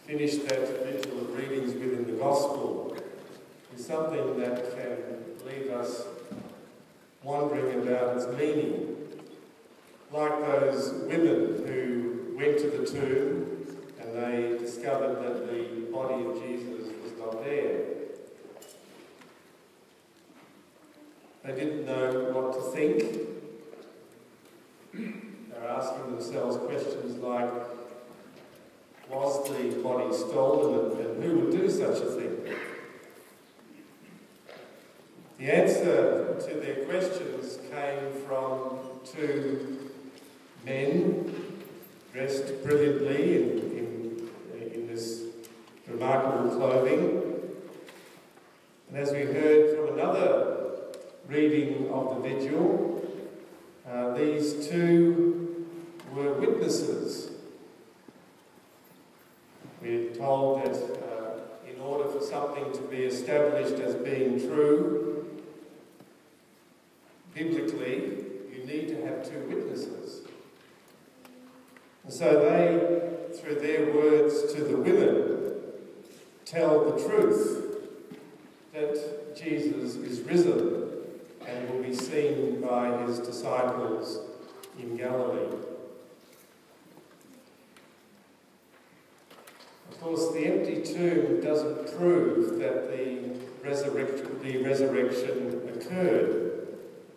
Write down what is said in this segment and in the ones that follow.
finish that vigil of readings within the Gospel is something that can leave us wondering about its meaning. Like those women who went to the tomb and they discovered that the body of Jesus was not there. They didn't know what to think. They were asking themselves questions like, was the body stolen and who would do such a thing? The answer to their questions came from two men dressed brilliantly in this remarkable clothing. And as we heard from another reading of the vigil, these two were witnesses. We're told that in order for something to be established as being true, biblically, you need to have two witnesses. And so they, through their words to the women, tell the truth that Jesus is risen and will be seen by his disciples in Galilee. Of course, the empty tomb doesn't prove that the resurrection occurred.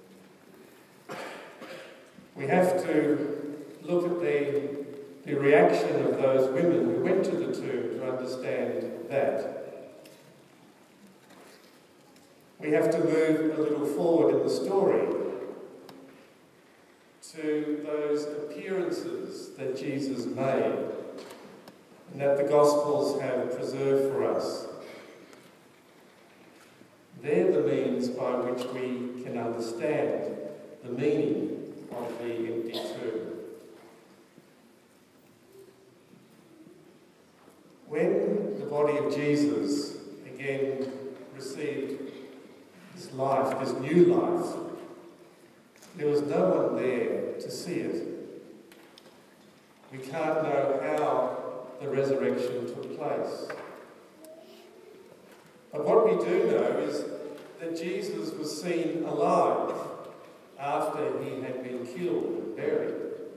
We have to look at the reaction of those women who went to the tomb to understand that. We have to move a little forward in the story to those appearances that Jesus made and that the Gospels have preserved for us. They're the means by which we can understand the meaning of the empty tomb. When the body of Jesus again received this life, this new life, there was no one there to see it. We can't know how the resurrection took place. But what we do know is that Jesus was seen alive after he had been killed and buried.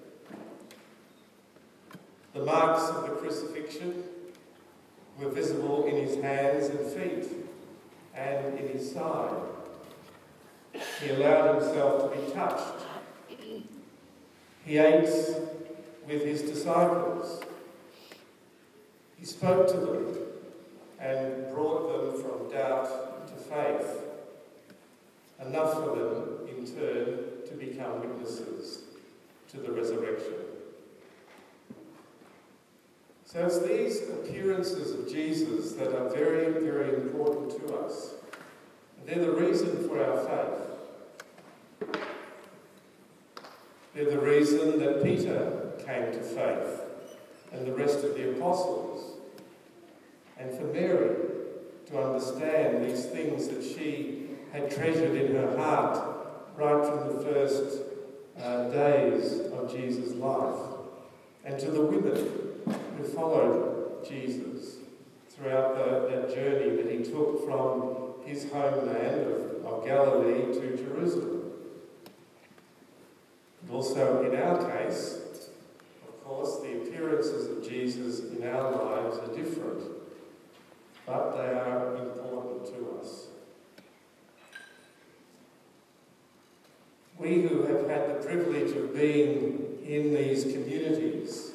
The marks of the crucifixion were visible in his hands and feet and in his side. He allowed himself to be touched. He ate with his disciples. He spoke to them and brought them from doubt to faith, enough for them, in turn, to become witnesses to the resurrection. So it's these appearances of Jesus that are very, very important to us. They're the reason for our faith. They're the reason that Peter came to faith and the rest of the apostles, and for Mary to understand these things that she had treasured in her heart right from the first days of Jesus' life, and to the women who followed Jesus throughout that journey that he took from his homeland of Galilee to Jerusalem. And also in our case, of course, the appearances of Jesus in our lives are different, but they are important to us. We who have had the privilege of being in these communities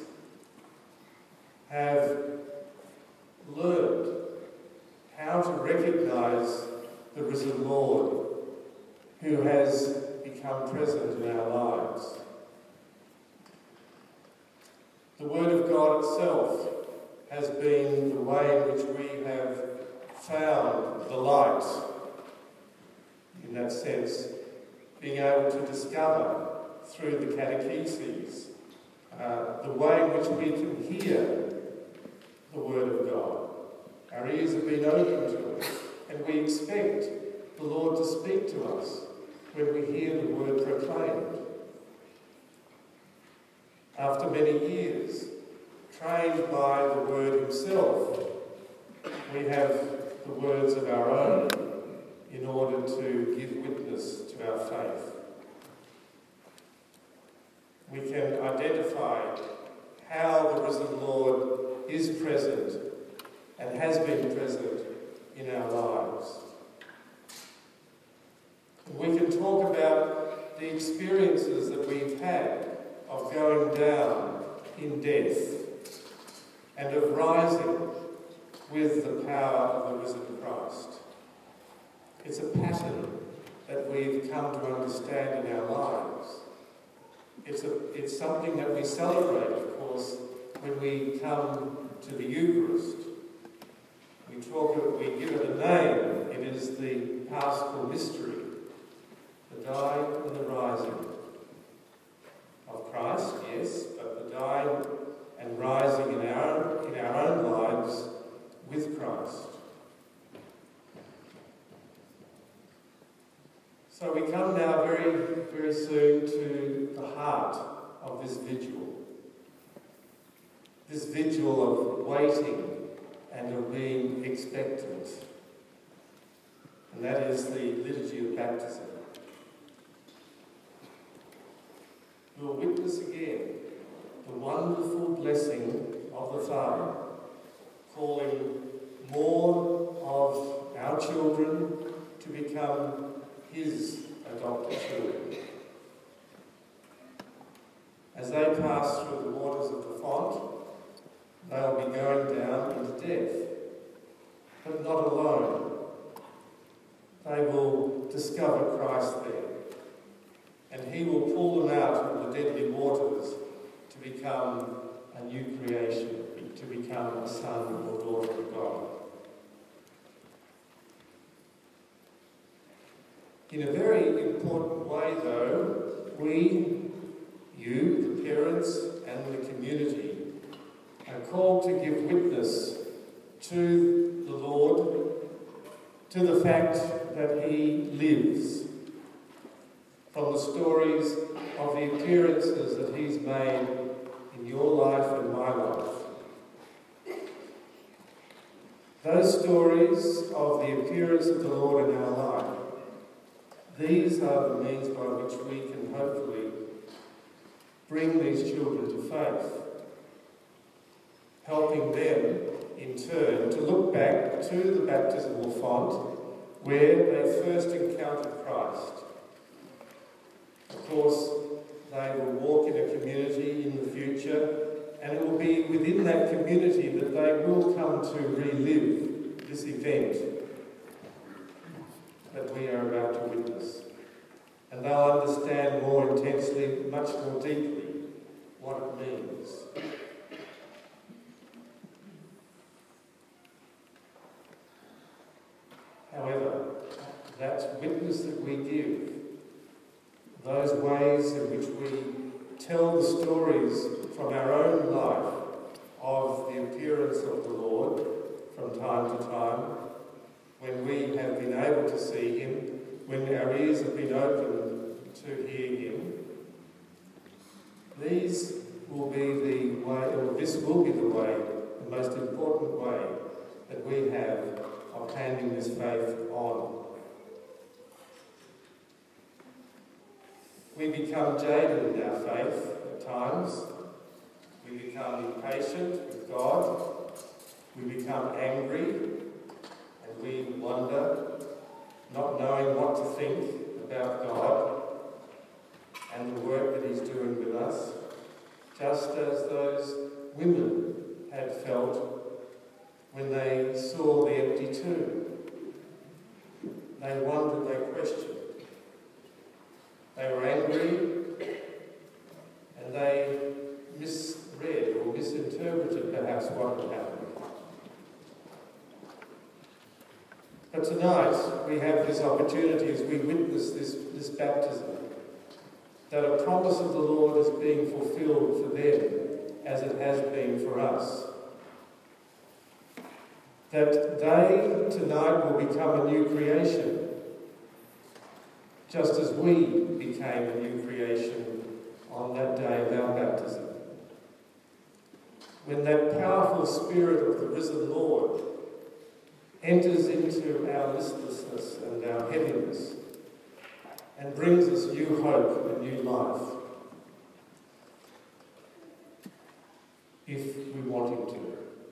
have learned how to recognise the risen Lord who has become present in our lives. The Word of God itself has been the way in which we have found the light, in that sense, being able to discover through the catecheses the way in which we can hear the Word of God. Our ears have been opened to it, and we expect the Lord to speak to us when we hear the Word proclaimed. After many years, trained by the Word himself, we have the words of our own in order to give witness to our faith. We can identify how the risen Lord is present and has been present in our lives. We can talk about the experiences that we've had of going down in death and of rising with the power of the risen Christ. It's a pattern that we've come to understand in our lives. It's something that we celebrate, of course, when we come to the Eucharist. We give it a name. It is the Paschal mystery, the dying and the rising of Christ, yes, but the dying and rising in our own lives with Christ. So we come now very, very soon to the heart of this vigil of waiting and of being expectant. And that is the liturgy of baptism. We'll witness again the wonderful blessing of the Father, calling more of our children to become his adopted children. As they pass through the waters of the font, they'll be going down into death, but not alone. They will discover Christ there, and he will pull them out of the deadly waters to become a new creation, to become a son or daughter of God. In a very important way, though, we, you, the parents and the community, are called to give witness to the Lord, to the fact that he lives, from the stories of the appearances that he's made in your life and my life. Those stories of the appearance of the Lord in our life, these are the means by which we can hopefully bring these children to faith, helping them, in turn, to look back to the baptismal font where they first encountered Christ. Of course, they will walk in a community in the future, and it will be within that community that they will come to relive this event that we are about to witness. And they'll understand more intensely, much more deeply, what it means. However, that witness that we give, those ways in which we tell the stories from our own life of the appearance of the Lord from time to time, when we have been able to see him, when our ears have been opened to hear him, these will be the way, or this will be the way, the most important way that we have of handing this faith on. We become jaded in our faith at times. We become impatient with God. We become angry, and we wonder, not knowing what to think about God and the work that he's doing with us, just as those women had felt when they saw the empty tomb. They wondered, they questioned. They were angry, and they misread or misinterpreted perhaps what had happened. But tonight we have this opportunity as we witness this baptism, that a promise of the Lord is being fulfilled for them as it has been for us. That they tonight will become a new creation, just as we became a new creation on that day of our baptism. when that powerful Spirit of the risen Lord enters into our listlessness and our heaviness and brings us new hope and new life, if we want him to.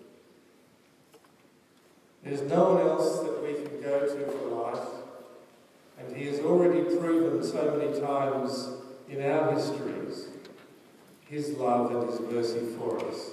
There's no one else that we can go to for life, and he has already proven so many times in our histories his love and his mercy for us.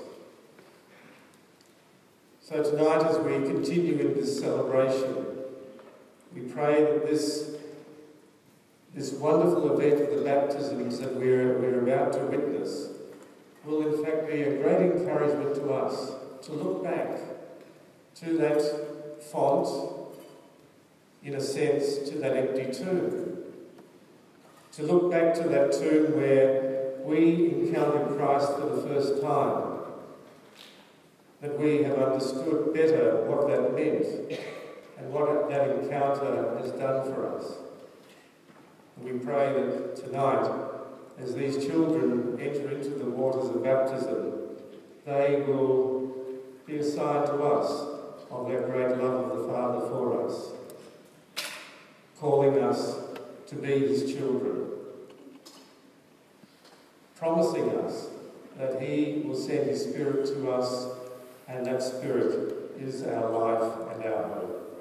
So tonight, as we continue in this celebration, we pray that this wonderful event of the baptisms that we're about to witness will in fact be a great encouragement to us to look back to that font, in a sense, to that empty tomb. To look back to that tomb where we encountered Christ for the first time, that we have understood better what that meant and what that encounter has done for us. And we pray that tonight, as these children enter into the waters of baptism, they will be a sign to us of that great love of the Father for us, calling us to be his children, promising us that he will send his Spirit to us, and that Spirit is our life and our hope.